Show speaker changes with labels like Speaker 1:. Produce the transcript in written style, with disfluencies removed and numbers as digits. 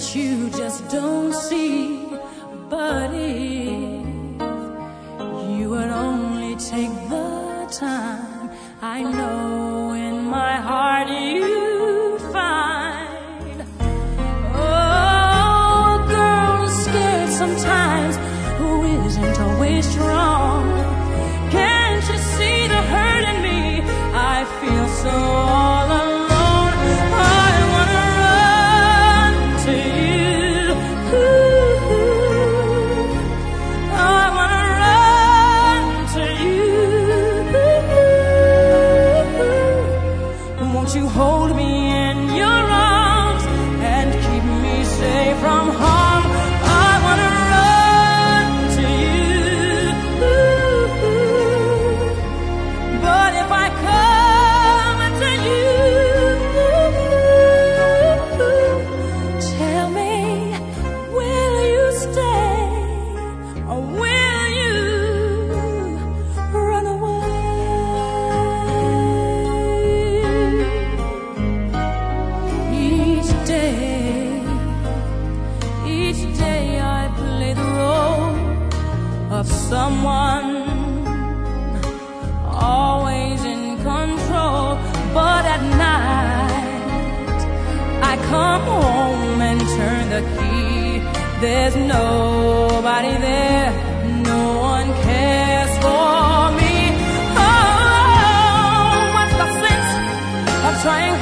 Speaker 1: you just don't see. But if you would only take the time, I know in my heart you'd find. Oh, a girl is scared sometimes who isn't always strong. Can't you see the hurt in me? I feel so all alone. I wanna run to you. I wanna run to you. Won't you hold me in your arms and keep me safe from harm? I wanna run to you. But if I come to you, tell me, will you stay or will you run away? Each day I play the role of someone always in control. But at night I come home and turn the key. There's nobody there, no one cares for me. Oh, what's the sense of trying